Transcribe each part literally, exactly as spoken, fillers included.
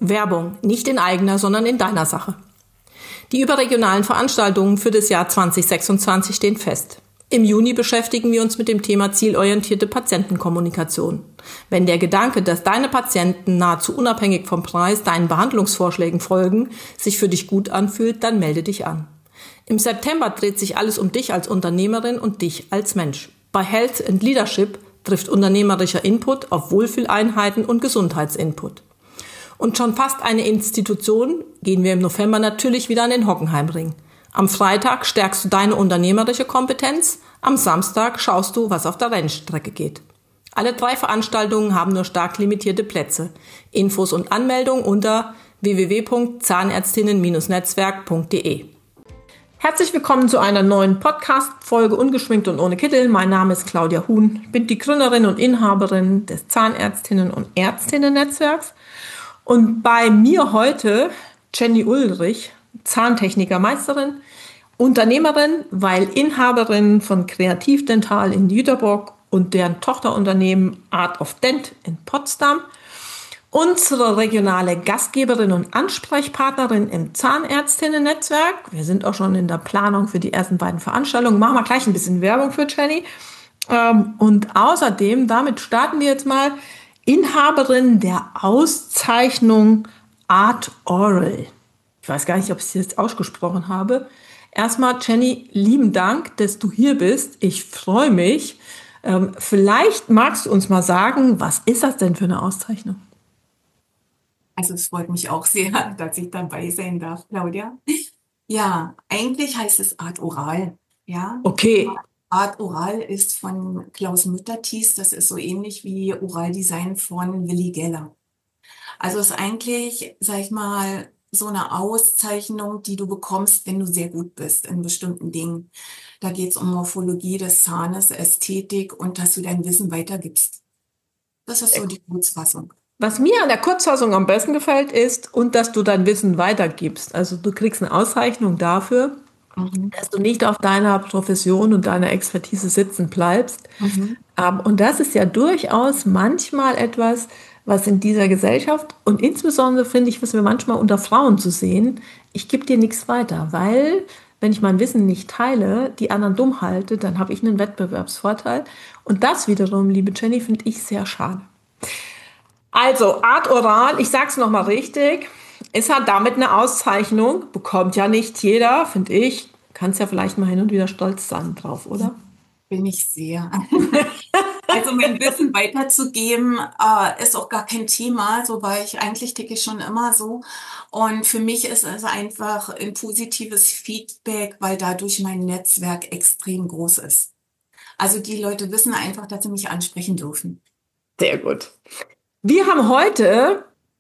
Werbung, nicht in eigener, sondern in deiner Sache. Die überregionalen Veranstaltungen für das Jahr zwanzig sechsundzwanzig stehen fest. Im Juni beschäftigen wir uns mit dem Thema zielorientierte Patientenkommunikation. Wenn der Gedanke, dass deine Patienten nahezu unabhängig vom Preis deinen Behandlungsvorschlägen folgen, sich für dich gut anfühlt, dann melde dich an. Im September dreht sich alles um dich als Unternehmerin und dich als Mensch. Bei Health and Leadership trifft unternehmerischer Input auf Wohlfühleinheiten und Gesundheitsinput. Und schon fast eine Institution gehen wir im November natürlich wieder an den Hockenheimring. Am Freitag stärkst du deine unternehmerische Kompetenz, am Samstag schaust du, was auf der Rennstrecke geht. Alle drei Veranstaltungen haben nur stark limitierte Plätze. Infos und Anmeldung unter w w w punkt zahnärztinnen netzwerk punkt d e. Herzlich willkommen zu einer neuen Podcast-Folge Ungeschminkt und ohne Kittel. Mein Name ist Claudia Huhn. Ich bin die Gründerin und Inhaberin des Zahnärztinnen und Ärztinnen-Netzwerks. Und bei mir heute Jenny Ulrich, Zahntechnikermeisterin, Unternehmerin, weil Inhaberin von Kreativdental in Jüterbock und deren Tochterunternehmen Art of Dent in Potsdam, unsere regionale Gastgeberin und Ansprechpartnerin im Zahnärztinnen-Netzwerk. Wir sind auch schon in der Planung für die ersten beiden Veranstaltungen. Machen wir gleich ein bisschen Werbung für Jenny. Und außerdem, damit starten wir jetzt mal, Inhaberin der Auszeichnung Art Oral. Ich weiß gar nicht, ob ich es jetzt ausgesprochen habe. Erstmal, Jenny, lieben Dank, dass du hier bist. Ich freue mich. Ähm, vielleicht magst du uns mal sagen, was ist das denn für eine Auszeichnung? Also es freut mich auch sehr, dass ich dabei sein darf, Claudia. Ja, eigentlich heißt es Art Oral. Ja. Okay. Art Oral ist von Klaus Mütterthieß. Das ist so ähnlich wie Oraldesign von Willi Geller. Also es ist eigentlich, sag ich mal, so eine Auszeichnung, die du bekommst, wenn du sehr gut bist in bestimmten Dingen. Da geht es um Morphologie des Zahnes, Ästhetik und dass du dein Wissen weitergibst. Das ist so die Kurzfassung. Was mir an der Kurzfassung am besten gefällt, ist, und dass du dein Wissen weitergibst. Also du kriegst eine Auszeichnung dafür, mhm. dass du nicht auf deiner Profession und deiner Expertise sitzen bleibst. Mhm. Und das ist ja durchaus manchmal etwas, was in dieser Gesellschaft und insbesondere finde ich, was wir manchmal unter Frauen zu sehen, ich gebe dir nichts weiter, weil wenn ich mein Wissen nicht teile, die anderen dumm halte, dann habe ich einen Wettbewerbsvorteil. Und das wiederum, liebe Jenny, finde ich sehr schade. Also Art Oral, ich sage es nochmal richtig, ist halt damit eine Auszeichnung, bekommt ja nicht jeder, finde ich. Kannst ja vielleicht mal hin und wieder stolz sein drauf, oder? Bin ich sehr. Also mein Wissen weiterzugeben, äh, ist auch gar kein Thema, so weil ich eigentlich ticke ich schon immer so. Und für mich ist es einfach ein positives Feedback, weil dadurch mein Netzwerk extrem groß ist. Also die Leute wissen einfach, dass sie mich ansprechen dürfen. Sehr gut. Wir haben heute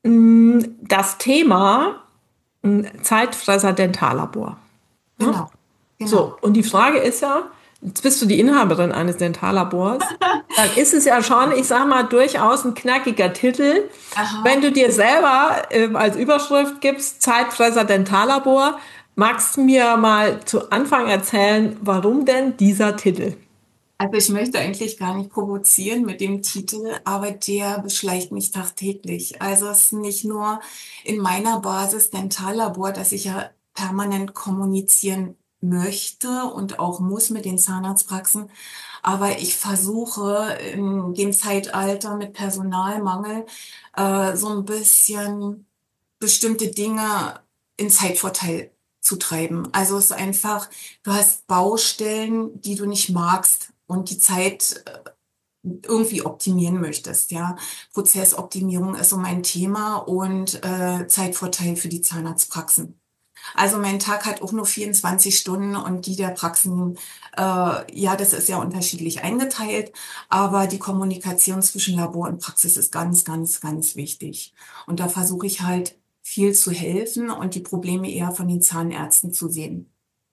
mh, das Thema mh, Zeitfresser Dentallabor. Genau, ja? Genau. So, und die Frage ist ja, jetzt bist du die Inhaberin eines Dentallabors, dann ist es ja schon, ich sag mal, durchaus ein knackiger Titel. Aha. Wenn du dir selber äh, als Überschrift gibst, Zeitfresser Dentallabor, magst du mir mal zu Anfang erzählen, warum denn dieser Titel? Also ich möchte eigentlich gar nicht provozieren mit dem Titel, aber der beschleicht mich tagtäglich. Also es ist nicht nur in meiner Basis Dentallabor, dass ich ja permanent kommunizieren möchte und auch muss mit den Zahnarztpraxen. Aber ich versuche in dem Zeitalter mit Personalmangel äh, so ein bisschen bestimmte Dinge in Zeitvorteil zu treiben. Also es ist einfach, du hast Baustellen, die du nicht magst und die Zeit irgendwie optimieren möchtest. Ja, Prozessoptimierung ist so mein Thema und äh, Zeitvorteil für die Zahnarztpraxen. Also mein Tag hat auch nur vierundzwanzig Stunden und die der Praxen, äh, ja, das ist ja unterschiedlich eingeteilt, aber die Kommunikation zwischen Labor und Praxis ist ganz, ganz, ganz wichtig. Und da versuche ich halt viel zu helfen und die Probleme eher von den Zahnärzten zu sehen.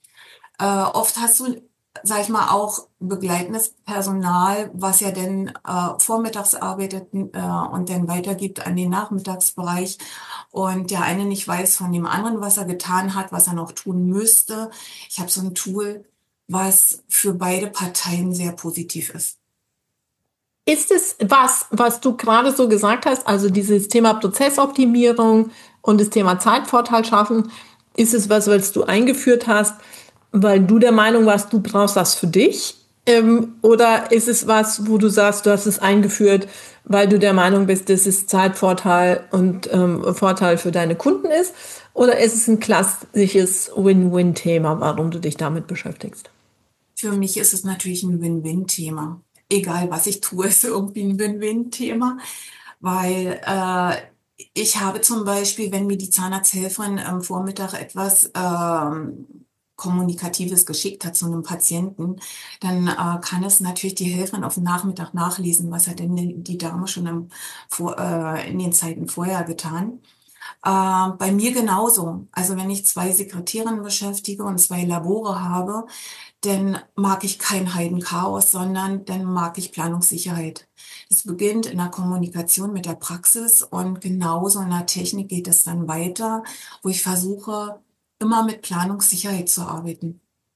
Äh, oft hast du, sag ich mal, auch begleitendes Personal, was ja dann äh, vormittags arbeitet äh, und dann weitergibt an den Nachmittagsbereich. Und der eine nicht weiß von dem anderen, was er getan hat, was er noch tun müsste. Ich habe so ein Tool, was für beide Parteien sehr positiv ist. Ist es was, was du gerade so gesagt hast, also dieses Thema Prozessoptimierung und das Thema Zeitvorteil schaffen, ist es was, was du eingeführt hast, weil du der Meinung warst, du brauchst das für dich? Ähm, oder ist es was, wo du sagst, du hast es eingeführt, weil du der Meinung bist, dass es Zeitvorteil und ähm, Vorteil für deine Kunden ist? Oder ist es ein klassisches Win-Win-Thema, warum du dich damit beschäftigst? Für mich ist es natürlich ein Win-Win-Thema. Egal, was ich tue, ist irgendwie ein Win-Win-Thema, weil äh, ich habe zum Beispiel, wenn mir die Zahnarzthelferin am Vormittag etwas ähm, Kommunikatives geschickt hat zu einem Patienten, dann äh, kann es natürlich die Helferin auf den Nachmittag nachlesen, was hat denn die die Dame schon im, vor, äh, in den Zeiten vorher getan. Äh, bei mir genauso. Also wenn ich zwei Sekretärinnen beschäftige und zwei Labore habe, dann mag ich kein Heidenchaos, sondern dann mag ich Planungssicherheit. Es beginnt in der Kommunikation mit der Praxis und genauso in der Technik geht es dann weiter, wo ich versuche, immer mit Planungssicherheit zu arbeiten.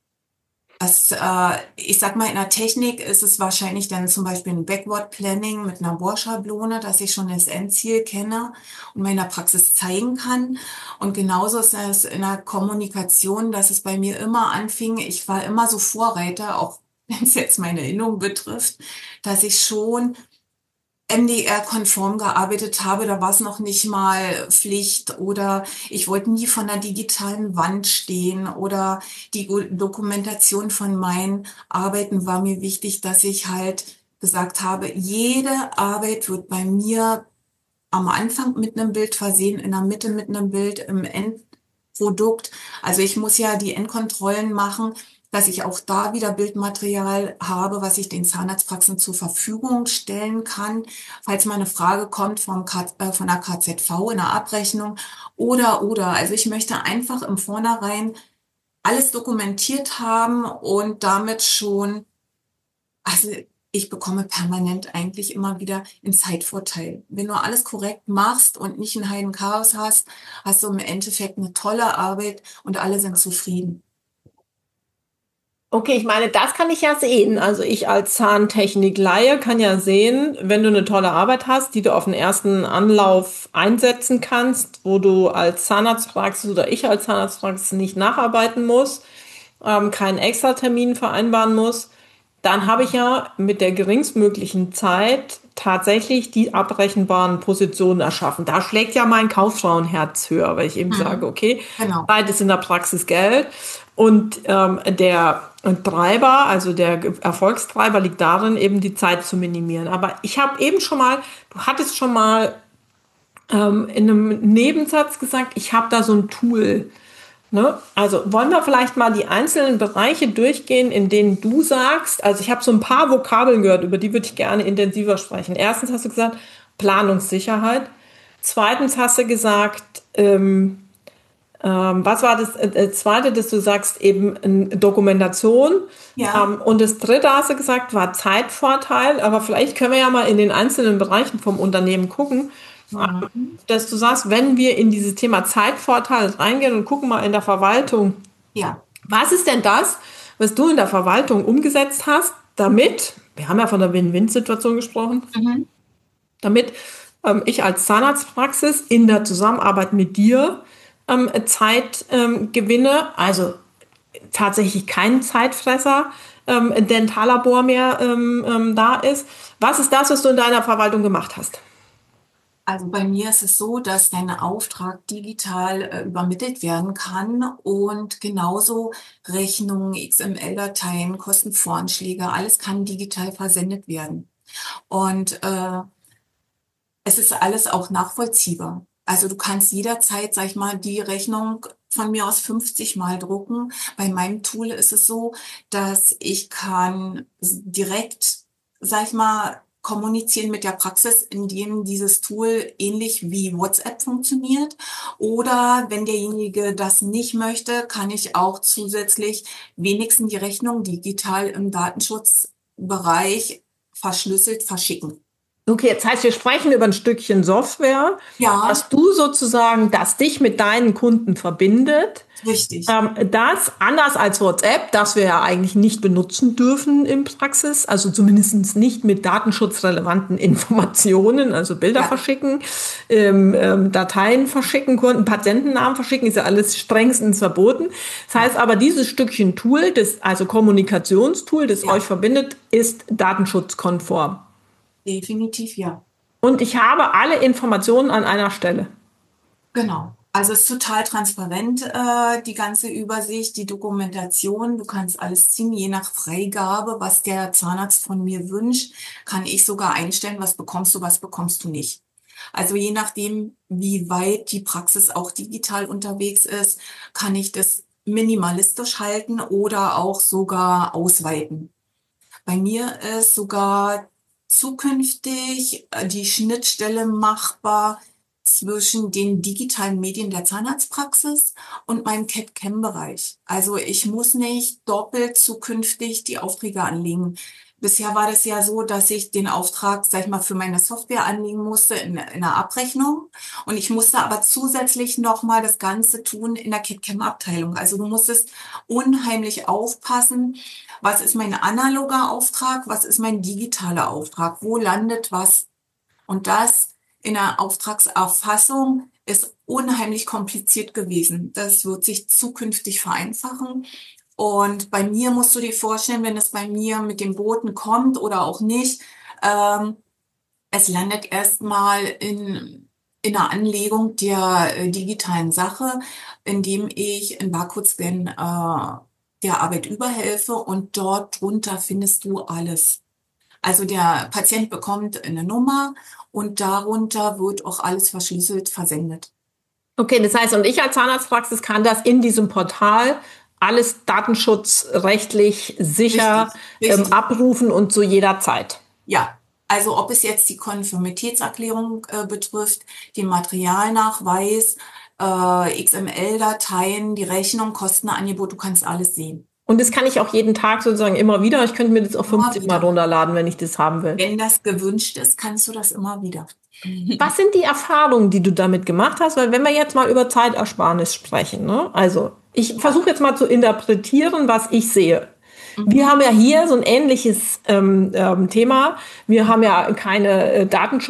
Das, äh, ich sag mal, in der Technik ist es wahrscheinlich dann zum Beispiel ein Backward Planning mit einer Bohrschablone, dass ich schon das Endziel kenne und mir in der Praxis zeigen kann. Und genauso ist es in der Kommunikation, dass es bei mir immer anfing, ich war immer so Vorreiter, auch wenn es jetzt meine Erinnerung betrifft, dass ich schon M D R-konform gearbeitet habe, da war es noch nicht mal Pflicht oder ich wollte nie von der digitalen Wand stehen oder die Gu- Dokumentation von meinen Arbeiten war mir wichtig, dass ich halt gesagt habe, jede Arbeit wird bei mir am Anfang mit einem Bild versehen, in der Mitte mit einem Bild, im Endprodukt. Also ich muss ja die Endkontrollen machen, dass ich auch da wieder Bildmaterial habe, was ich den Zahnarztpraxen zur Verfügung stellen kann, falls mal eine Frage kommt vom K äh, von der K Z V in der Abrechnung oder, oder. Also ich möchte einfach im Vornherein alles dokumentiert haben und damit schon, also ich bekomme permanent eigentlich immer wieder einen Zeitvorteil. Wenn du alles korrekt machst und nicht einen heiden Chaos hast, hast du im Endeffekt eine tolle Arbeit und alle sind zufrieden. Okay, ich meine, das kann ich ja sehen. Also ich als Zahntechnik-Laie kann ja sehen, wenn du eine tolle Arbeit hast, die du auf den ersten Anlauf einsetzen kannst, wo du als Zahnarztpraxis oder ich als Zahnarztpraxis nicht nacharbeiten muss, ähm, keinen Extratermin vereinbaren muss, dann habe ich ja mit der geringstmöglichen Zeit tatsächlich die abrechenbaren Positionen erschaffen. Da schlägt ja mein Kauffrauenherz höher, weil ich eben sage, Mhm. okay, Genau. Zeit ist in der Praxis Geld. Und ähm, der Treiber, also der Erfolgstreiber liegt darin, eben die Zeit zu minimieren. Aber ich habe eben schon mal, du hattest schon mal ähm, in einem Nebensatz gesagt, ich habe da so ein Tool. Ne? Also wollen wir vielleicht mal die einzelnen Bereiche durchgehen, in denen du sagst, also ich habe so ein paar Vokabeln gehört, über die würde ich gerne intensiver sprechen. Erstens hast du gesagt, Planungssicherheit. Zweitens hast du gesagt, ähm, ähm, was war das äh, zweite, dass du sagst, eben äh, Dokumentation. Ja. Ähm, und das dritte hast du gesagt, war Zeitvorteil. Aber vielleicht können wir ja mal in den einzelnen Bereichen vom Unternehmen gucken, Mhm. dass du sagst, wenn wir in dieses Thema Zeitvorteil reingehen und gucken mal in der Verwaltung, Ja. was ist denn das, was du in der Verwaltung umgesetzt hast, damit, wir haben ja von der Win-Win-Situation gesprochen, Mhm. damit ähm, ich als Zahnarztpraxis in der Zusammenarbeit mit dir ähm, Zeit ähm, gewinne, also tatsächlich kein Zeitfresser, ähm, Dentallabor mehr ähm, ähm, da ist. Was ist das, was du in deiner Verwaltung gemacht hast? Also bei mir ist es so, dass dein Auftrag digital äh, übermittelt werden kann und genauso Rechnungen, X M L-Dateien, Kostenvoranschläge, alles kann digital versendet werden. Und äh, es ist alles auch nachvollziehbar. Also du kannst jederzeit, sag ich mal, die Rechnung von mir aus fünfzig Mal drucken. Bei meinem Tool ist es so, dass ich kann direkt, sag ich mal, kommunizieren mit der Praxis, indem dieses Tool ähnlich wie WhatsApp funktioniert. Oder wenn derjenige das nicht möchte, kann ich auch zusätzlich wenigstens die Rechnung digital im Datenschutzbereich verschlüsselt verschicken. Okay, jetzt heißt, wir sprechen über ein Stückchen Software, Ja, dass du sozusagen, das dich mit deinen Kunden verbindet. richtig. Ähm, das, anders als WhatsApp, das wir ja eigentlich nicht benutzen dürfen in Praxis, also zumindest nicht mit datenschutzrelevanten Informationen, also Bilder Ja, verschicken, ähm, ähm, Dateien verschicken, Kunden, Patientennamen verschicken, ist ja alles strengstens verboten. Das ja, heißt aber, dieses Stückchen Tool, das, also Kommunikationstool, das euch ja, verbindet, ist datenschutzkonform. definitiv ja. Und ich habe alle Informationen an einer Stelle. Genau. Also es ist total transparent, äh, die ganze Übersicht, die Dokumentation. Du kannst alles ziehen, je nach Freigabe, was der Zahnarzt von mir wünscht, kann ich sogar einstellen, was bekommst du, was bekommst du nicht. Also je nachdem, wie weit die Praxis auch digital unterwegs ist, kann ich das minimalistisch halten oder auch sogar ausweiten. Bei mir ist sogar zukünftig äh, die Schnittstelle machbar zwischen den digitalen Medien der Zahnarztpraxis und meinem C A D-C A M-Bereich. Also ich muss nicht doppelt zukünftig die Aufträge anlegen. Bisher war das ja so, dass ich den Auftrag, sag ich mal, für meine Software anlegen musste in, in der Abrechnung. Und ich musste aber zusätzlich nochmal das Ganze tun in der C A D-C A M-Abteilung. Also du musstest unheimlich aufpassen, was ist mein analoger Auftrag, was ist mein digitaler Auftrag, wo landet was. Und das in der Auftragserfassung ist unheimlich kompliziert gewesen. Das wird sich zukünftig vereinfachen. Und bei mir musst du dir vorstellen, wenn es bei mir mit dem Boten kommt oder auch nicht, ähm, es landet erstmal in, in einer Anlegung der äh, digitalen Sache, indem ich in Barcode-Scan äh, der Arbeit überhelfe und dort drunter findest du alles. Also der Patient bekommt eine Nummer und darunter wird auch alles verschlüsselt versendet. Okay, das heißt, und ich als Zahnarztpraxis kann das in diesem Portal alles datenschutzrechtlich sicher Richtig, ähm, richtig. abrufen und zu jeder Zeit. Ja, also ob es jetzt die Konformitätserklärung äh, betrifft, den Materialnachweis, äh, X M L-Dateien, die Rechnung, Kostenangebot, du kannst alles sehen. Und das kann ich auch jeden Tag sozusagen immer wieder. Ich könnte mir das auch Immer fünfzig Mal wieder. runterladen, wenn ich das haben will. Wenn das gewünscht ist, kannst du das immer wieder. Was sind die Erfahrungen, die du damit gemacht hast? Weil wenn wir jetzt mal über Zeitersparnis sprechen, ne? Also ich Ja. versuche jetzt mal zu interpretieren, was ich sehe. Wir Mhm. haben ja hier so ein ähnliches ähm, ähm, Thema. Wir haben ja keine äh,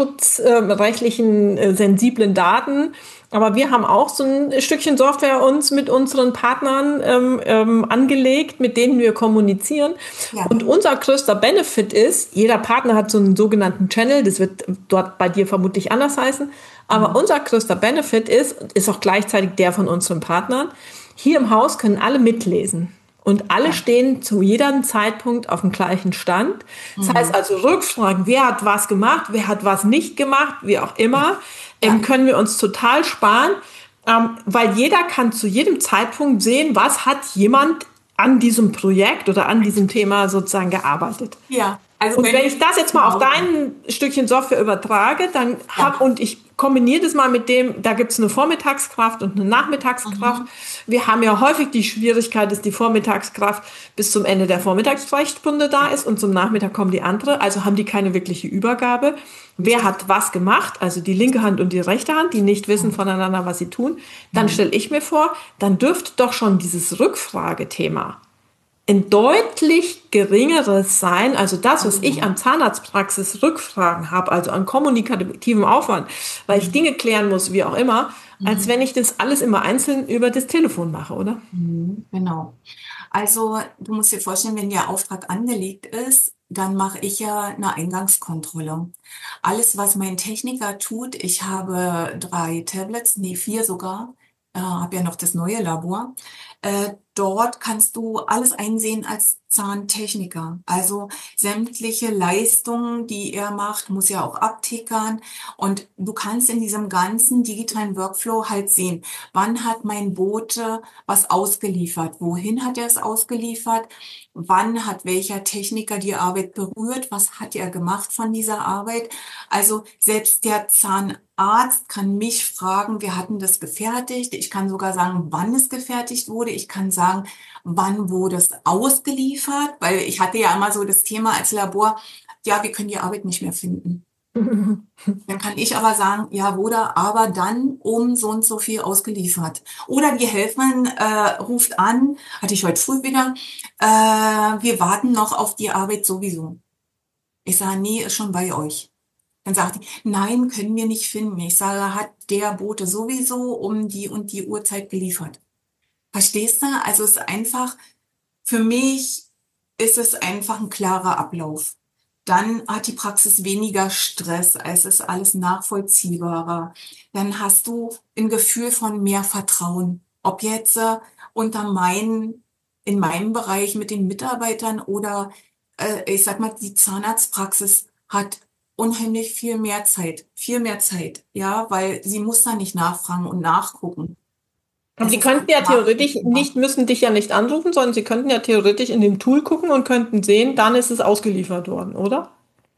datenschutzrechtlichen äh, sensiblen Daten, aber wir haben auch so ein Stückchen Software uns mit unseren Partnern ähm, ähm, angelegt, mit denen wir kommunizieren. Ja. Und unser größter Benefit ist, jeder Partner hat so einen sogenannten Channel, das wird dort bei dir vermutlich anders heißen, aber Mhm. unser größter Benefit ist, ist auch gleichzeitig der von unseren Partnern, hier im Haus können alle mitlesen. Und alle Ja. stehen zu jedem Zeitpunkt auf dem gleichen Stand. Das heißt Mhm. also Rückfragen, wer hat was gemacht, wer hat was nicht gemacht, wie auch immer, ähm, Ja. können wir uns total sparen, ähm, weil jeder kann zu jedem Zeitpunkt sehen, was hat jemand an diesem Projekt oder an diesem Thema sozusagen gearbeitet. Ja. Also Und bei wenn mir ich ist das es jetzt mal auf genauso. dein Stückchen Software übertrage, dann hab, Ja. und ich kombiniere das mal mit dem, da gibt's eine Vormittagskraft und eine Nachmittagskraft. Mhm. Wir haben ja häufig die Schwierigkeit, dass die Vormittagskraft bis zum Ende der Vormittagssprechstunde da ist und zum Nachmittag kommt die andere. Also haben die keine wirkliche Übergabe. Wer Richtig. hat was gemacht? Also die linke Hand und die rechte Hand, die nicht wissen Mhm. voneinander, was sie tun. Dann Mhm. stelle ich mir vor, dann dürfte doch schon dieses Rückfragethema ein deutlich geringeres sein, also das, was ich Mhm. an Zahnarztpraxis Rückfragen habe, also an kommunikativem Aufwand, weil ich Dinge klären muss, wie auch immer, als Mhm. wenn ich das alles immer einzeln über das Telefon mache, oder? Mhm. Genau. Also du musst dir vorstellen, wenn der Auftrag angelegt ist, dann mache ich ja eine Eingangskontrolle. Alles, was mein Techniker tut, ich habe drei Tablets, nee, vier sogar, äh, habe ja noch das neue Labor. Äh, dort kannst du alles einsehen als Zahntechniker. Also sämtliche Leistungen, die er macht, muss er auch abtickern. Und du kannst in diesem ganzen digitalen Workflow halt sehen, wann hat mein Bote was ausgeliefert, wohin hat er es ausgeliefert, wann hat welcher Techniker die Arbeit berührt, was hat er gemacht von dieser Arbeit. Also selbst der Zahnarzt kann mich fragen, wir hatten das gefertigt. Ich kann sogar sagen, wann es gefertigt wurde. Ich kann sagen, wann wurde es ausgeliefert, weil ich hatte ja immer so das Thema als Labor, ja, wir können die Arbeit nicht mehr finden. Dann kann ich aber sagen, ja, wurde aber dann um so und so viel ausgeliefert. Oder die Helferin äh, ruft an, hatte ich heute früh wieder, äh, wir warten noch auf die Arbeit sowieso. Ich sage, nee, ist schon bei euch. Dann sagt die, nein, können wir nicht finden. Ich sage, hat der Bote sowieso um die und die Uhrzeit geliefert. Verstehst du? Also es ist einfach, für mich ist es einfach ein klarer Ablauf. Dann hat die Praxis weniger Stress, es ist alles nachvollziehbarer. Dann hast du ein Gefühl von mehr Vertrauen. Ob jetzt äh, unter meinen, in meinem Bereich mit den Mitarbeitern oder äh, ich sag mal, die Zahnarztpraxis hat unheimlich viel mehr Zeit, viel mehr Zeit, ja, weil sie muss da nicht nachfragen und nachgucken. Aber Es die ist könnten alles ja theoretisch nachvollziehbar. nicht, müssen dich ja nicht anrufen, sondern sie könnten ja theoretisch in dem Tool gucken und könnten sehen, dann ist es ausgeliefert worden, oder?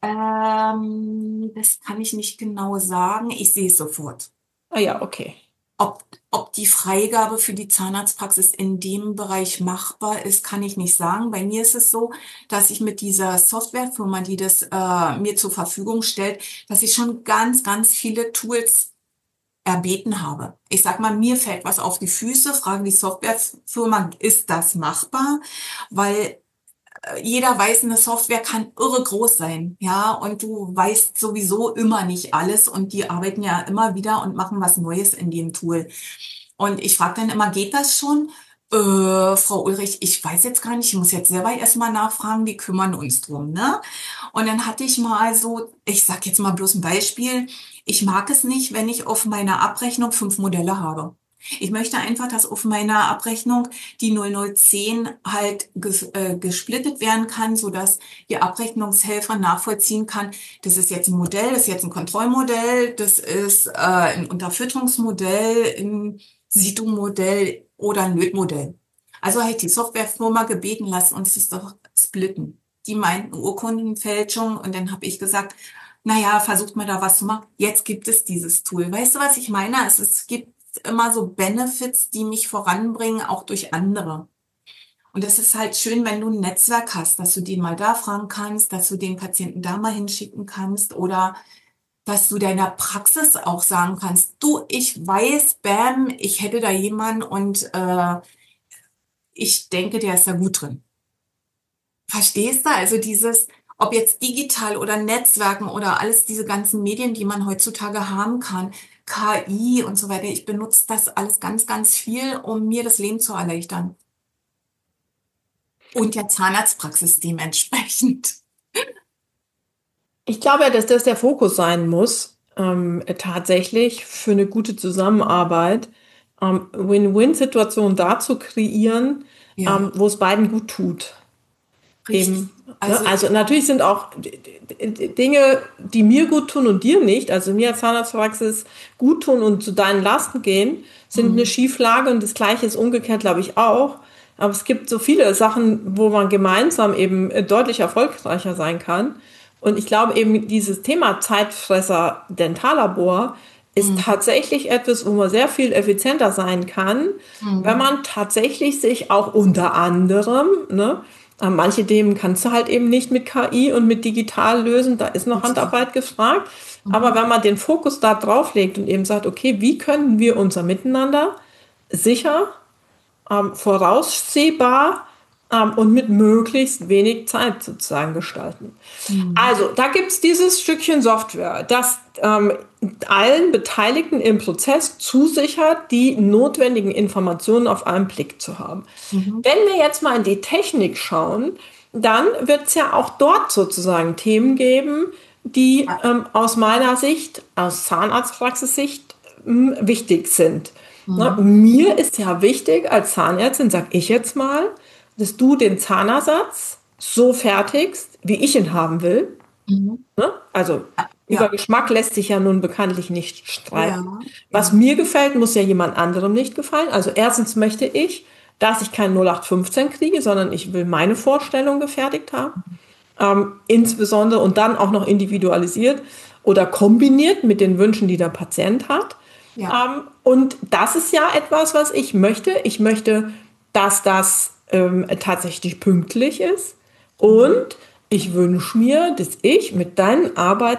Ähm, das kann ich nicht genau sagen. Ich sehe es sofort. Ah ja, okay. Ob, ob die Freigabe für die Zahnarztpraxis in dem Bereich machbar ist, kann ich nicht sagen. Bei mir ist es so, dass ich mit dieser Softwarefirma, die das äh, mir zur Verfügung stellt, dass ich schon ganz, ganz viele Tools erbeten habe. Ich sag mal, mir fällt was auf die Füße, frage die Softwarefirma, ist das machbar? Weil jeder weiß, eine Software kann irre groß sein, ja, und du weißt sowieso immer nicht alles und die arbeiten ja immer wieder und machen was Neues in dem Tool. Und ich frage dann immer, geht das schon? Äh, Frau Ulrich, ich weiß jetzt gar nicht, ich muss jetzt selber erstmal nachfragen, wir kümmern uns drum, ne? Und dann hatte ich mal so, ich sag jetzt mal bloß ein Beispiel, ich mag es nicht, wenn ich auf meiner Abrechnung fünf Modelle habe. Ich möchte einfach, dass auf meiner Abrechnung die null null zehn halt ges äh, gesplittet werden kann, sodass Ihr Abrechnungshelfer nachvollziehen kann, das ist jetzt ein Modell, das ist jetzt ein Kontrollmodell, das ist äh, ein Unterfütterungsmodell, ein Situ-Modell oder ein Lötmodell. Also halt die Softwarefirma gebeten, lasst uns das doch splitten. Die meinten Urkundenfälschung und dann habe ich gesagt, naja, versucht mal da was zu machen. Jetzt gibt es dieses Tool. Weißt du, was ich meine? Es, es gibt immer so Benefits, die mich voranbringen, auch durch andere. Und es ist halt schön, wenn du ein Netzwerk hast, dass du den mal da fragen kannst, dass du den Patienten da mal hinschicken kannst oder dass du deiner Praxis auch sagen kannst, du, ich weiß, bam, ich hätte da jemanden und äh, ich denke, der ist da gut drin. Verstehst du? Also dieses, ob jetzt digital oder Netzwerken oder alles diese ganzen Medien, die man heutzutage haben kann, K I und so weiter. Ich benutze das alles ganz, ganz viel, um mir das Leben zu erleichtern. Und der Zahnarztpraxis dementsprechend. Ich glaube ja, dass das der Fokus sein muss, ähm, tatsächlich für eine gute Zusammenarbeit, ähm, Win-Win-Situationen da zu kreieren, Ja, ähm, wo es beiden gut tut. richtig. Eben, ne? Also, Also natürlich sind auch d- d- Dinge, die mir gut tun und dir nicht, also mir als Zahnarztpraxis gut tun und zu deinen Lasten gehen, sind eine hm, Schieflage und das Gleiche ist umgekehrt, glaube ich, auch. Aber es gibt so viele Sachen, wo man gemeinsam eben äh, deutlich erfolgreicher sein kann. Und ich glaube eben, dieses Thema Zeitfresser Dentallabor ist hm, tatsächlich etwas, wo man sehr viel effizienter sein kann, wenn hm, man tatsächlich sich auch unter anderem, ne, äh, manche Themen kannst du halt eben nicht mit K I und mit digital lösen, da ist noch richtig. Handarbeit gefragt. Aber Mhm. wenn man den Fokus da drauf legt und eben sagt, okay, wie können wir unser Miteinander sicher, ähm, voraussehbar ähm, und mit möglichst wenig Zeit sozusagen gestalten. Hm, Also, da gibt es dieses Stückchen Software, das ähm, allen Beteiligten im Prozess zusichert, die notwendigen Informationen auf einen Blick zu haben. mhm. Wenn wir jetzt mal in die Technik schauen, dann wird es ja auch dort sozusagen Themen geben, die Ja. ähm, aus meiner Sicht, aus Zahnarztpraxissicht, ähm, wichtig sind. Na, Mhm. mir ist ja wichtig, als Zahnärztin, sag ich jetzt mal, dass du den Zahnersatz so fertigst, wie ich ihn haben will. Mhm. Ne? Also über Ja, Geschmack lässt sich ja nun bekanntlich nicht ja, streiten. Was ja. mir gefällt, muss ja jemand anderem nicht gefallen. Also erstens möchte ich, dass ich kein null acht fünfzehn kriege, sondern ich will meine Vorstellung gefertigt haben. Ähm, insbesondere und dann auch noch individualisiert oder kombiniert mit den Wünschen, die der Patient hat. Ja. Ähm, und das ist ja etwas, was ich möchte. Ich möchte, dass das ähm, tatsächlich pünktlich ist. Mhm. Und ich wünsche mir, dass ich mit deinen Arbeiten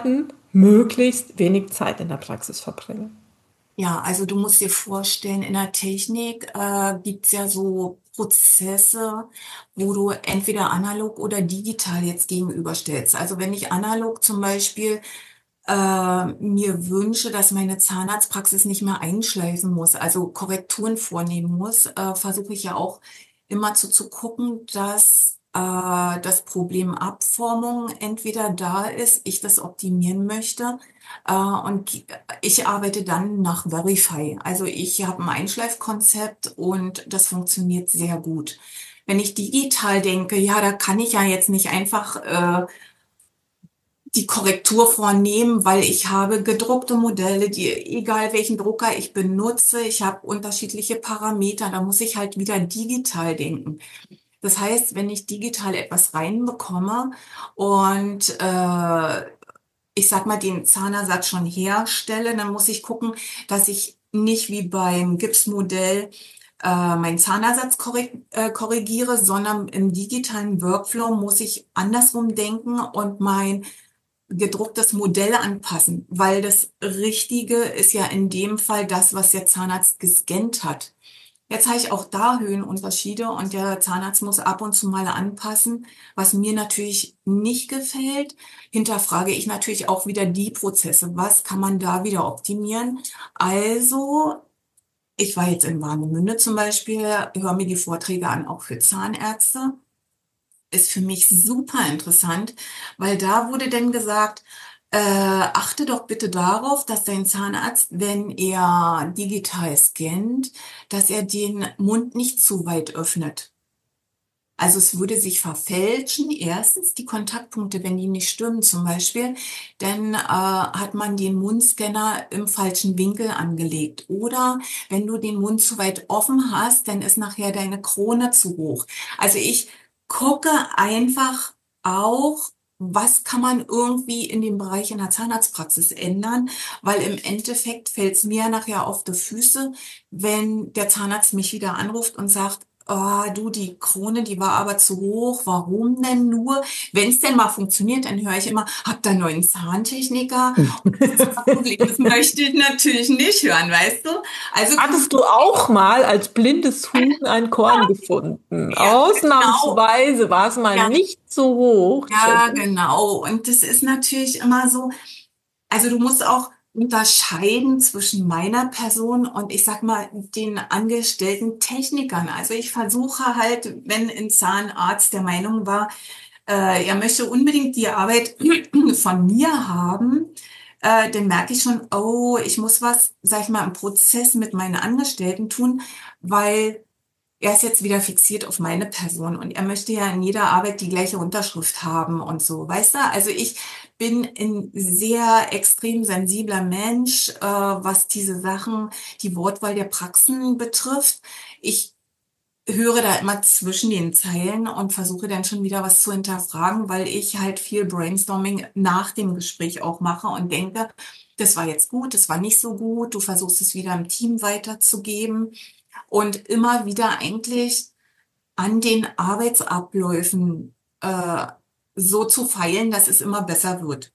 möglichst wenig Zeit in der Praxis verbringen. Ja, also du musst dir vorstellen, in der Technik äh, gibt's ja so Prozesse, wo du entweder analog oder digital jetzt gegenüberstellst. Also wenn ich analog zum Beispiel äh, mir wünsche, dass meine Zahnarztpraxis nicht mehr einschleifen muss, also Korrekturen vornehmen muss, äh, versuche ich ja auch immer zu, zu gucken, dass äh, das Problem Abformung entweder da ist, ich das optimieren möchte, äh, und ich arbeite dann nach Verify. Also ich habe ein Einschleifkonzept und das funktioniert sehr gut. Wenn ich digital denke, ja, da kann ich ja jetzt nicht einfach äh, die Korrektur vornehmen, weil ich habe gedruckte Modelle, die, egal welchen Drucker ich benutze, ich habe unterschiedliche Parameter, da muss ich halt wieder digital denken. Das heißt, wenn ich digital etwas reinbekomme und äh, ich sag mal, den Zahnersatz schon herstelle, dann muss ich gucken, dass ich nicht wie beim Gipsmodell äh, meinen Zahnersatz korrek- äh, korrigiere, sondern im digitalen Workflow muss ich andersrum denken und mein gedrucktes Modell anpassen, weil das Richtige ist ja in dem Fall das, was der Zahnarzt gescannt hat. Jetzt habe ich auch da Höhenunterschiede und der Zahnarzt muss ab und zu mal anpassen, was mir natürlich nicht gefällt. Hinterfrage ich natürlich auch wieder die Prozesse. Was kann man da wieder optimieren? Also, ich war jetzt in Warnemünde zum Beispiel, höre mir die Vorträge an, auch für Zahnärzte. Ist für mich super interessant, weil da wurde denn gesagt, äh, achte doch bitte darauf, dass dein Zahnarzt, wenn er digital scannt, dass er den Mund nicht zu weit öffnet. Also es würde sich verfälschen. Erstens die Kontaktpunkte, wenn die nicht stimmen zum Beispiel, dann äh, hat man den Mundscanner im falschen Winkel angelegt. Oder wenn du den Mund zu weit offen hast, dann ist nachher deine Krone zu hoch. Also ich gucke einfach auch, was kann man irgendwie in dem Bereich in der Zahnarztpraxis ändern, weil im Endeffekt fällt es mir nachher auf die Füße, wenn der Zahnarzt mich wieder anruft und sagt, oh, du, die Krone, die war aber zu hoch. Warum denn nur? Wenn es denn mal funktioniert, dann höre ich immer, habt ihr einen neuen Zahntechniker? Das ist das Problem. Das möchte ich natürlich nicht hören, weißt du? Also Hattest du auch mal als blindes Huhn ein Korn gefunden? ja, genau. Ausnahmsweise war es mal Ja, nicht so hoch, ja, Jenny. genau. Und das ist natürlich immer so. Also du musst auch unterscheiden zwischen meiner Person und ich sag mal den angestellten Technikern. Also ich versuche halt, wenn ein Zahnarzt der Meinung war, äh, er möchte unbedingt die Arbeit von mir haben, äh, dann merke ich schon, oh, ich muss was, sag ich mal, im Prozess mit meinen Angestellten tun, weil er ist jetzt wieder fixiert auf meine Person und er möchte ja in jeder Arbeit die gleiche Unterschrift haben und so, weißt du? Also ich bin ein sehr extrem sensibler Mensch, äh, was diese Sachen, die Wortwahl der Praxen betrifft. Ich höre da immer zwischen den Zeilen und versuche dann schon wieder was zu hinterfragen, weil ich halt viel Brainstorming nach dem Gespräch auch mache und denke, das war jetzt gut, das war nicht so gut, du versuchst es wieder im Team weiterzugeben und immer wieder eigentlich an den Arbeitsabläufen äh, so zu feilen, dass es immer besser wird.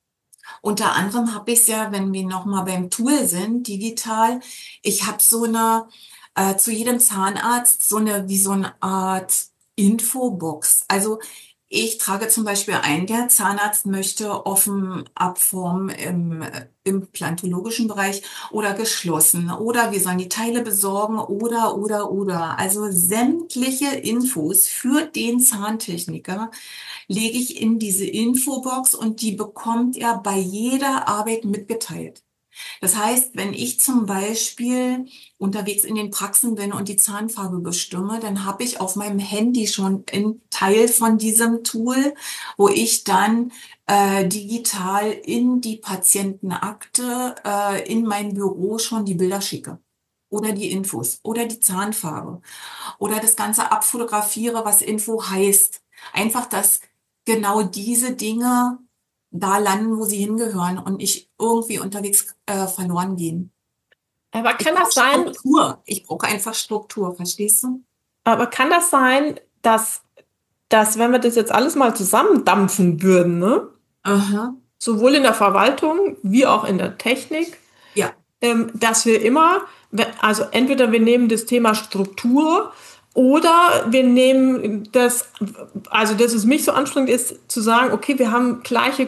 Unter anderem habe ich es ja, wenn wir nochmal beim Tool sind, digital, ich habe so eine, äh, zu jedem Zahnarzt so eine, wie so eine Art Infobox. Also ich trage zum Beispiel ein, der Zahnarzt möchte offen abformen im äh, implantologischen Bereich oder geschlossen oder wir sollen die Teile besorgen oder, oder, oder. Also sämtliche Infos für den Zahntechniker lege ich in diese Infobox und die bekommt er bei jeder Arbeit mitgeteilt. Das heißt, wenn ich zum Beispiel unterwegs in den Praxen bin und die Zahnfarbe bestimme, dann habe ich auf meinem Handy schon einen Teil von diesem Tool, wo ich dann äh, digital in die Patientenakte, äh, in mein Büro schon die Bilder schicke. Oder die Infos oder die Zahnfarbe oder das Ganze abfotografiere, was Info heißt. Einfach, dass genau diese Dinge da landen, wo sie hingehören und nicht irgendwie unterwegs äh, verloren gehen. Aber Ich kann brauche das sein, Struktur. Ich brauche einfach Struktur, verstehst du? aber kann das sein, dass, dass wenn wir das jetzt alles mal zusammendampfen würden, ne? Aha. sowohl in der Verwaltung wie auch in der Technik, Ja. ähm, dass wir immer, also entweder wir nehmen das Thema Struktur oder wir nehmen das, also dass es mich so anstrengend ist, zu sagen, okay, wir haben gleiche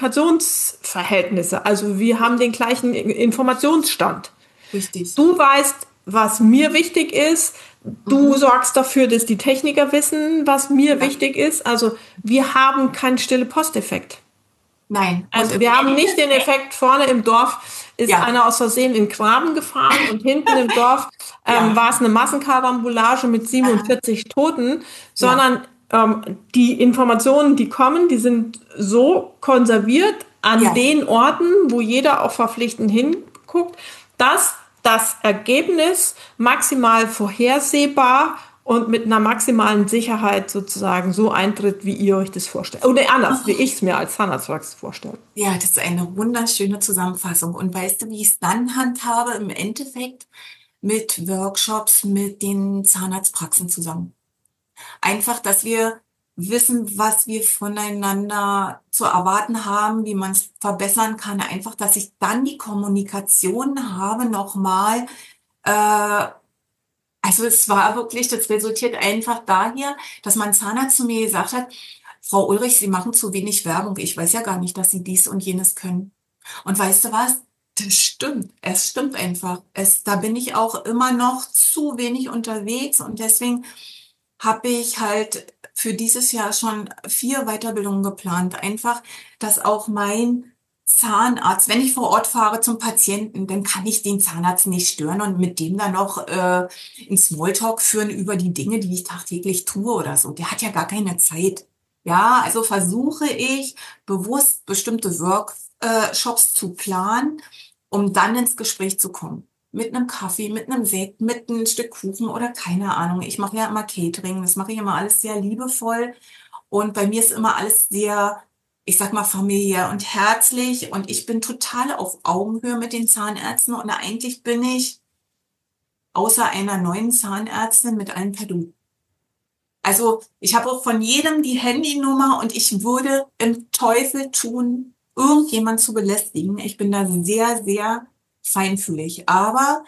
Kommunikationsverhältnisse, also wir haben den gleichen Informationsstand. Richtig. Du weißt, was mir wichtig ist. Du Mhm. sorgst dafür, dass die Techniker wissen, was mir Ja. wichtig ist. Also wir haben keinen stille Posteffekt. Nein. Und Also im wir haben nicht den Endeffekt, Effekt, vorne im Dorf ist ja, einer aus Versehen in den Graben gefahren und hinten im Dorf ähm, ja, war es eine Massenkarambolage mit aha, siebenundvierzig Toten, ja, sondern ähm, die Informationen, die kommen, die sind so konserviert an ja, den Orten, wo jeder auch verpflichtend hinguckt, dass das Ergebnis maximal vorhersehbar und mit einer maximalen Sicherheit sozusagen so eintritt, wie ihr euch das vorstellt. Oder anders, wie ich es mir als Zahnarztpraxis vorstelle. ja, das ist eine wunderschöne Zusammenfassung. Und weißt du, wie ich es dann handhabe? Im Endeffekt mit Workshops mit den Zahnarztpraxen zusammen. Einfach, dass wir wissen, was wir voneinander zu erwarten haben, wie man es verbessern kann. Einfach, dass ich dann die Kommunikation habe nochmal. Äh, also es war wirklich, das resultiert einfach daher, dass mein Zahnarzt zu mir gesagt hat, Frau Ulrich, Sie machen zu wenig Werbung. Ich weiß ja gar nicht, dass Sie dies und jenes können. Und weißt du was? Das stimmt. Es stimmt einfach. Es, da bin ich auch immer noch zu wenig unterwegs und deswegen habe ich halt für dieses Jahr schon vier Weiterbildungen geplant. Einfach, dass auch mein Zahnarzt, wenn ich vor Ort fahre zum Patienten, dann kann ich den Zahnarzt nicht stören und mit dem dann noch äh, in Smalltalk führen über die Dinge, die ich tagtäglich tue oder so. Der hat ja gar keine Zeit. Ja, also versuche ich bewusst bestimmte Workshops zu planen, um dann ins Gespräch zu kommen. Mit einem Kaffee, mit einem Sekt, mit einem Stück Kuchen oder keine Ahnung. Ich mache ja immer Catering, das mache ich immer alles sehr liebevoll. Und bei mir ist immer alles sehr, ich sag mal, familiär und herzlich. Und ich bin total auf Augenhöhe mit den Zahnärzten. Und eigentlich bin ich außer einer neuen Zahnärztin mit allen per Du. Also ich habe auch von jedem die Handynummer und ich würde im Teufel tun, irgendjemand zu belästigen. Ich bin da sehr, sehr feinfühlig. Aber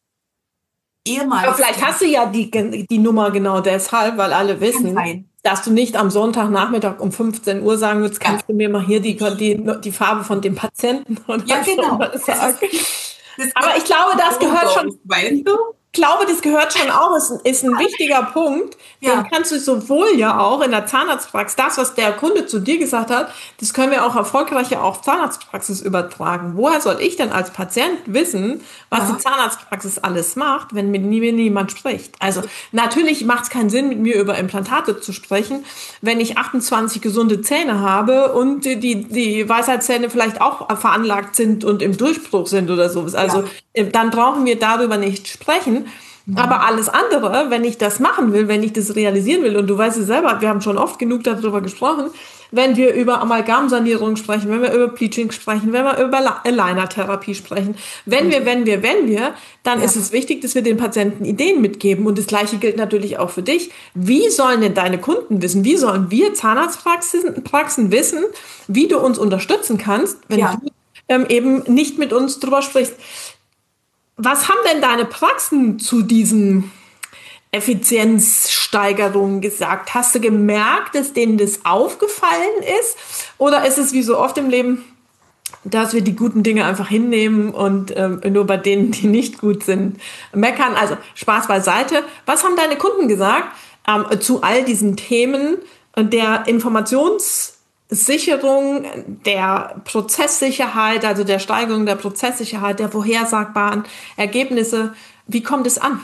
Aber ehemals vielleicht hast du ja die, die Nummer genau deshalb, weil alle kann wissen, sein. dass du nicht am Sonntagnachmittag um fünfzehn Uhr sagen würdest, Ja, kannst du mir mal hier die, die, die Farbe von dem Patienten oder ja, so genau. mal Das ist, sagen. das Aber gibt ich glaube, das gehört schon, No-Gos, weißt ich du? glaube, das gehört schon auch, ist, ein- ist ein wichtiger Punkt, den Ja, kannst du sowohl ja auch in der Zahnarztpraxis, das, was der Kunde zu dir gesagt hat, das können wir auch erfolgreich ja auf Zahnarztpraxis übertragen. Woher soll ich denn als Patient wissen, was die ja, Zahnarztpraxis alles macht, wenn mit mir niemand spricht? Also natürlich macht es keinen Sinn, mit mir über Implantate zu sprechen, wenn ich achtundzwanzig gesunde Zähne habe und die, die, die Weisheitszähne vielleicht auch veranlagt sind und im Durchbruch sind oder sowas. Also ja. äh, dann brauchen wir darüber nicht sprechen. Aber Mhm. alles andere, wenn ich das machen will, wenn ich das realisieren will, und du weißt es selber, wir haben schon oft genug darüber gesprochen, wenn wir über Amalgamsanierung sprechen, wenn wir über Bleaching sprechen, wenn wir über Aligner-Therapie sprechen, wenn wir, Mhm. wenn wir, wenn wir, dann ist Ja, es wichtig, dass wir den Patienten Ideen mitgeben. Und das Gleiche gilt natürlich auch für dich. Wie sollen denn deine Kunden wissen? Wie sollen wir Zahnarztpraxen Praxen wissen, wie du uns unterstützen kannst, wenn du ja. ähm, eben nicht mit uns drüber sprichst? Was haben denn deine Praxen zu diesen Effizienzsteigerungen gesagt? Hast du gemerkt, dass denen das aufgefallen ist? Oder ist es wie so oft im Leben, dass wir die guten Dinge einfach hinnehmen und ähm, nur bei denen, die nicht gut sind, meckern? Also Spaß beiseite. Was haben deine Kunden gesagt ähm, zu all diesen Themen der Informationssicherung, der Prozesssicherheit, also der Steigerung der Prozesssicherheit, der vorhersagbaren Ergebnisse? Wie kommt es an?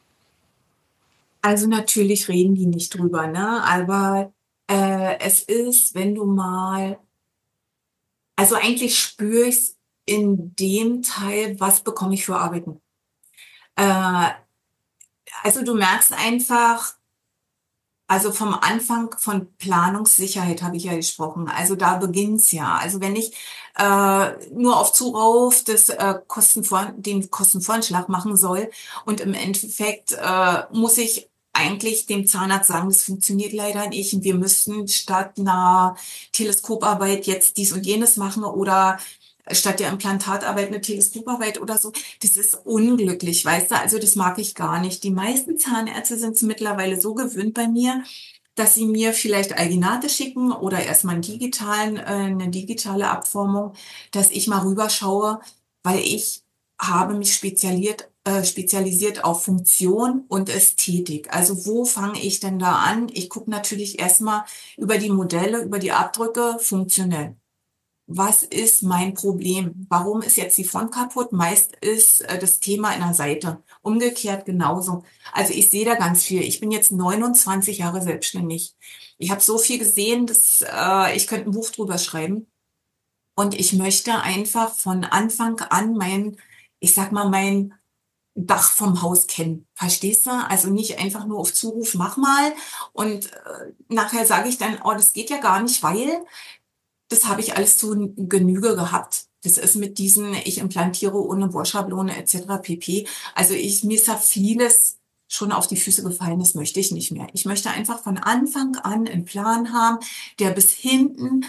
Also natürlich reden die nicht drüber, ne? Aber äh, es ist, wenn du mal, also eigentlich spüre ich es in dem Teil, was bekomme ich für Arbeiten. Äh, also du merkst einfach, also vom Anfang von Planungssicherheit habe ich ja gesprochen. Also da beginnt's ja. Also wenn ich äh, nur auf Zuruf das, äh, Kostenvor den Kostenvoranschlag machen soll und im Endeffekt äh, muss ich eigentlich dem Zahnarzt sagen, das funktioniert leider nicht und wir müssten statt einer Teleskoparbeit jetzt dies und jenes machen oder statt der Implantatarbeit eine Teleskoparbeit oder so. Das ist unglücklich, weißt du? Also das mag ich gar nicht. Die meisten Zahnärzte sind es mittlerweile so gewöhnt bei mir, dass sie mir vielleicht Alginate schicken oder erstmal einen digitalen, äh, eine digitale Abformung, dass ich mal rüberschaue, weil ich habe mich spezialisiert, äh, spezialisiert auf Funktion und Ästhetik. Also wo fange ich denn da an? Ich gucke natürlich erstmal über die Modelle, über die Abdrücke funktionell. Was ist mein Problem? Warum ist jetzt die Front kaputt? Meist ist äh, das Thema in der Seite. Umgekehrt genauso. Also ich sehe da ganz viel. Ich bin jetzt neunundzwanzig Jahre selbstständig. Ich habe so viel gesehen, dass äh, ich könnte ein Buch drüber schreiben. Und ich möchte einfach von Anfang an mein, ich sag mal, mein Dach vom Haus kennen. Verstehst du? Also nicht einfach nur auf Zuruf, mach mal. Und äh, nachher sage ich dann, oh, das geht ja gar nicht, weil das habe ich alles zu Genüge gehabt. Das ist mit diesen, ich implantiere ohne Bohrschablone et cetera pp. Also ich, mir ist da vieles schon auf die Füße gefallen, das möchte ich nicht mehr. Ich möchte einfach von Anfang an einen Plan haben, der bis hinten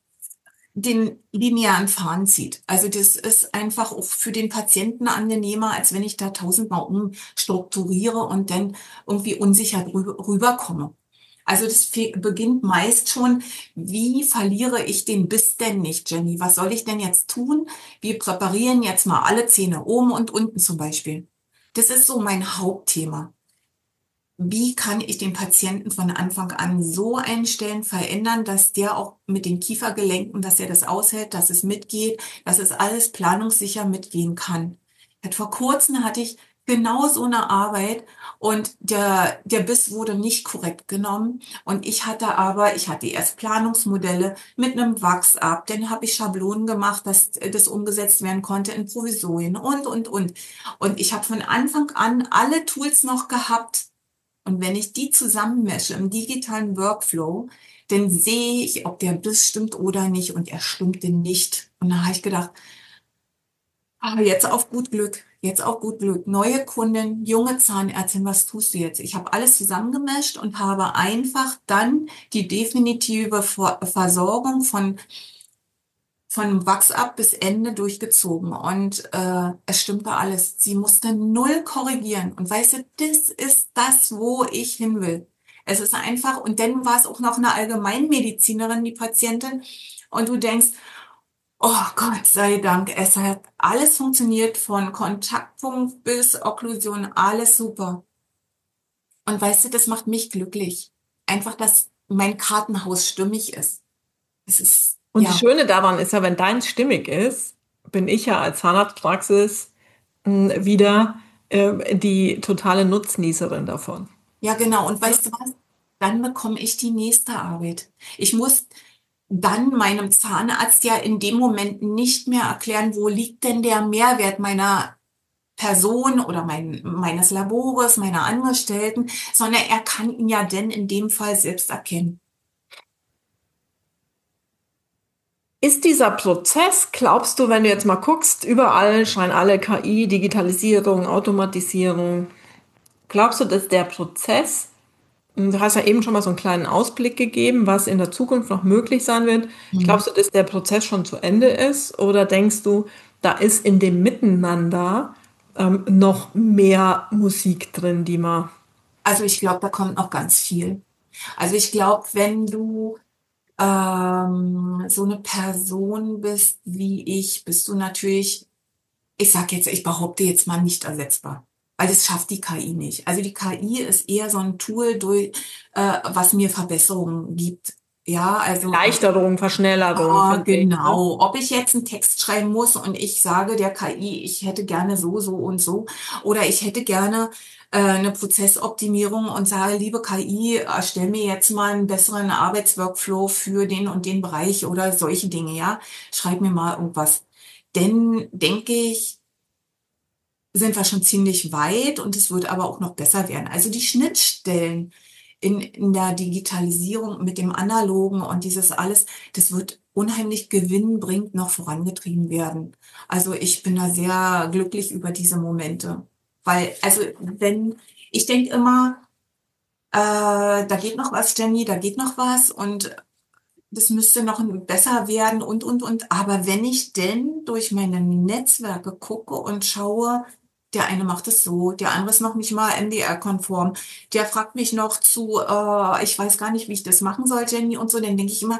den linearen Faden zieht. Also das ist einfach auch für den Patienten angenehmer, als wenn ich da tausendmal umstrukturiere und dann irgendwie unsicher drüber, rüberkomme. Also das fe- beginnt meist schon, wie verliere ich den Biss denn nicht, Jenny? Was soll ich denn jetzt tun? Wir präparieren jetzt mal alle Zähne, oben und unten zum Beispiel. Das ist so mein Hauptthema. Wie kann ich den Patienten von Anfang an so einstellen, verändern, dass der auch mit den Kiefergelenken, dass er das aushält, dass es mitgeht, dass es alles planungssicher mitgehen kann. Hat Vor kurzem hatte ich genau so eine Arbeit und der, der Biss wurde nicht korrekt genommen und ich hatte aber, ich hatte erst Planungsmodelle mit einem Wachs ab, dann habe ich Schablonen gemacht, dass das umgesetzt werden konnte in Provisorien und, und, und. Und ich habe von Anfang an alle Tools noch gehabt, und wenn ich die zusammenmesche im digitalen Workflow, dann sehe ich, ob der Biss stimmt oder nicht. Und er stimmte nicht. Und da habe ich gedacht, aber jetzt auf gut Glück, jetzt auf gut Glück. Neue Kundin, junge Zahnärztin, was tust du jetzt? Ich habe alles zusammengemischt und habe einfach dann die definitive Ver- Versorgung von von Wachs ab bis Ende durchgezogen und äh, es stimmte alles. Sie musste null korrigieren. Und weißt du, das ist das, wo ich hin will. Es ist einfach, und dann war es auch noch eine Allgemeinmedizinerin, die Patientin, und du denkst, oh Gott sei Dank, es hat alles funktioniert, von Kontaktpunkt bis Okklusion, alles super. Und weißt du, das macht mich glücklich. Einfach, dass mein Kartenhaus stimmig ist. Es ist, Und das ja. Schöne daran ist ja, wenn deins stimmig ist, bin ich ja als Zahnarztpraxis mh, wieder äh, die totale Nutznießerin davon. Ja, genau. Und weißt du was? Dann bekomme ich die nächste Arbeit. Ich muss dann meinem Zahnarzt ja in dem Moment nicht mehr erklären, wo liegt denn der Mehrwert meiner Person oder mein, meines Labores, meiner Angestellten, sondern er kann ihn ja denn in dem Fall selbst erkennen. Ist dieser Prozess, glaubst du, wenn du jetzt mal guckst, überall schreien alle K I, Digitalisierung, Automatisierung, glaubst du, dass der Prozess, du hast ja eben schon mal so einen kleinen Ausblick gegeben, was in der Zukunft noch möglich sein wird, Mhm. glaubst du, dass der Prozess schon zu Ende ist oder denkst du, da ist in dem Miteinander ähm, noch mehr Musik drin, die man... Also ich glaube, da kommt noch ganz viel. Also ich glaube, wenn du ähm, so eine Person bist wie ich, bist du natürlich, ich sag jetzt, ich behaupte jetzt mal nicht ersetzbar. Weil das schafft die K I nicht. Also die K I ist eher so ein Tool, durch, äh, was mir Verbesserungen gibt. Ja, also Erleichterung, Verschnellerung ah, von Dingen, ne? genau. Ob ich jetzt einen Text schreiben muss und ich sage der K I, ich hätte gerne so, so und so, oder ich hätte gerne äh, eine Prozessoptimierung und sage, liebe K I, erstell mir jetzt mal einen besseren Arbeitsworkflow für den und den Bereich oder solche Dinge, ja. Schreib mir mal irgendwas. Denn denke ich, sind wir schon ziemlich weit und es wird aber auch noch besser werden. Also die Schnittstellen in, in der Digitalisierung mit dem Analogen und dieses alles, das wird unheimlich gewinnbringend noch vorangetrieben werden. Also ich bin da sehr glücklich über diese Momente. Weil, also wenn, ich denke immer, äh, da geht noch was, Jenny, da geht noch was und das müsste noch besser werden und, und, und. Aber wenn ich denn durch meine Netzwerke gucke und schaue, der eine macht es so, der andere ist noch nicht mal M D R-konform, der fragt mich noch zu, äh, ich weiß gar nicht, wie ich das machen soll, Jenny, und so, dann denke ich immer,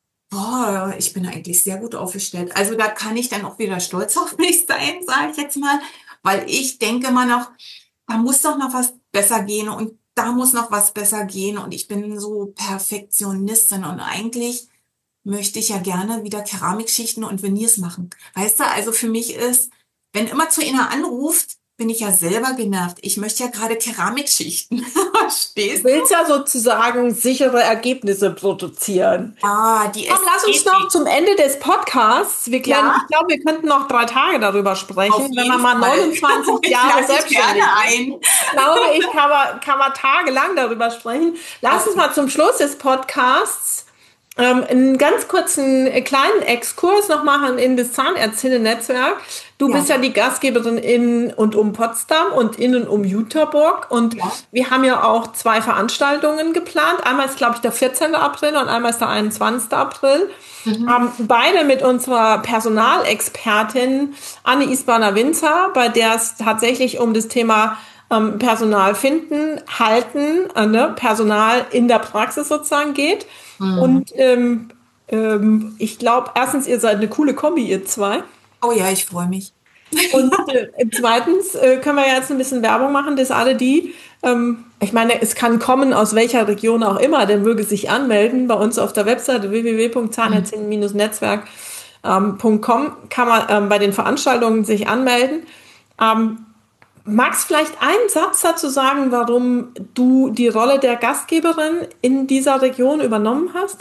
boah, ich bin eigentlich sehr gut aufgestellt. Also da kann ich dann auch wieder stolz auf mich sein, sage ich jetzt mal, weil ich denke immer noch, da muss doch noch was besser gehen und da muss noch was besser gehen und ich bin so Perfektionistin und eigentlich möchte ich ja gerne wieder Keramikschichten und Veneers machen. Weißt du, also für mich ist, wenn immer zu einer anruft, bin ich ja selber genervt. Ich möchte ja gerade Keramikschichten. Du Verstehst du? willst ja sozusagen sichere Ergebnisse produzieren. Ah, die Komm, lass uns noch Ästhetik. zum Ende des Podcasts. Wir klären, Ja, ich glaube, wir könnten noch drei Tage darüber auf sprechen. Wenn man jeden mal Fall. neunundzwanzig Ich Jahre lade dich gerne selbstständig ist, ein. glaube ich, kann man, kann man tagelang darüber sprechen. Lass Auf uns mal zum Schluss des Podcasts ähm, einen ganz kurzen, äh, kleinen Exkurs noch machen in das Zahnärztinnen-Netzwerk. Du bist Ja, ja die Gastgeberin in und um Potsdam und in und um Jüterburg. Und ja. wir haben ja auch zwei Veranstaltungen geplant. Einmal ist, glaube ich, der vierzehnte April und einmal ist der einundzwanzigste April. Mhm. Ähm, beide mit unserer Personalexpertin Anne Isbaner-Winzer, bei der es tatsächlich um das Thema ähm, Personal finden, halten, äh, ne, Personal in der Praxis sozusagen geht. Mhm. Und ähm, ähm, ich glaube, erstens, ihr seid eine coole Kombi, ihr zwei. Oh ja, ich freue mich. Und äh, zweitens äh, können wir jetzt ein bisschen Werbung machen, dass alle die, ähm, ich meine, es kann kommen aus welcher Region auch immer, der möge sich anmelden. Bei uns auf der Webseite w w w punkt Mhm. zahnärztinnen Netzwerk punkt com kann man ähm, bei den Veranstaltungen sich anmelden. Ähm, magst vielleicht einen Satz dazu sagen, warum du die Rolle der Gastgeberin in dieser Region übernommen hast?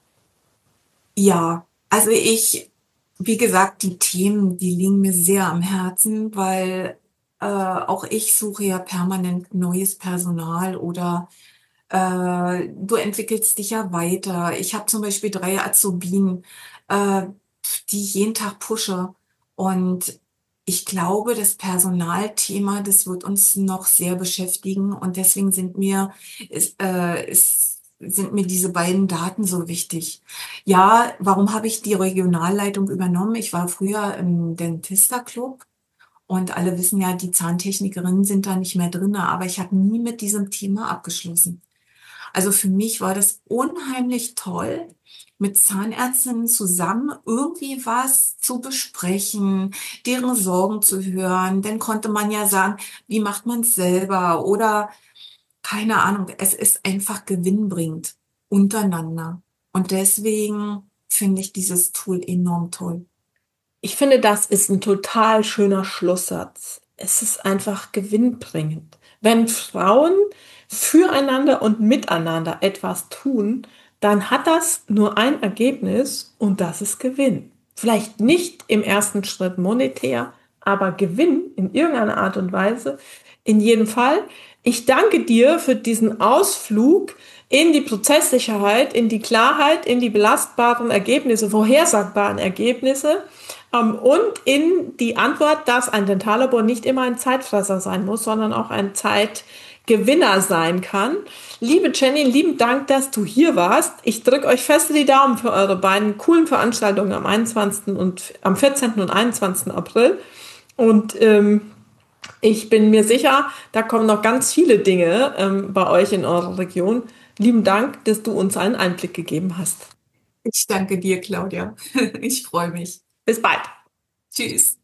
Ja, also ich, wie gesagt, die Themen, die liegen mir sehr am Herzen, weil äh, auch ich suche ja permanent neues Personal oder äh, du entwickelst dich ja weiter. Ich habe zum Beispiel drei Azubinen, äh, die ich jeden Tag pushe. Und ich glaube, das Personalthema, das wird uns noch sehr beschäftigen. Und deswegen sind mir, ist, äh, ist, sind mir diese beiden Daten so wichtig. Ja, warum habe ich die Regionalleitung übernommen? Ich war früher im Dentista-Club. Und alle wissen ja, die Zahntechnikerinnen sind da nicht mehr drin, aber ich habe nie mit diesem Thema abgeschlossen. Also für mich war das unheimlich toll, mit Zahnärztinnen zusammen irgendwie was zu besprechen, deren Sorgen zu hören. Dann konnte man ja sagen, wie macht man es selber oder keine Ahnung. Es ist einfach gewinnbringend untereinander. Und deswegen finde ich dieses Tool enorm toll. Ich finde, das ist ein total schöner Schlusssatz. Es ist einfach gewinnbringend. Wenn Frauen füreinander und miteinander etwas tun, dann hat das nur ein Ergebnis und das ist Gewinn. Vielleicht nicht im ersten Schritt monetär, aber Gewinn in irgendeiner Art und Weise. In jedem Fall. Ich danke dir für diesen Ausflug in die Prozesssicherheit, in die Klarheit, in die belastbaren Ergebnisse, vorhersagbaren Ergebnisse ähm, und in die Antwort, dass ein Dentallabor nicht immer ein Zeitfresser sein muss, sondern auch ein Zeitgewinner sein kann. Liebe Jenny, lieben Dank, dass du hier warst. Ich drücke euch fest die Daumen für eure beiden coolen Veranstaltungen am einundzwanzigsten und am vierzehnten und einundzwanzigsten April. Und ähm, ich bin mir sicher, da kommen noch ganz viele Dinge ähm, bei euch in eurer Region. Lieben Dank, dass du uns einen Einblick gegeben hast. Ich danke dir, Claudia. Ich freue mich. Bis bald. Tschüss.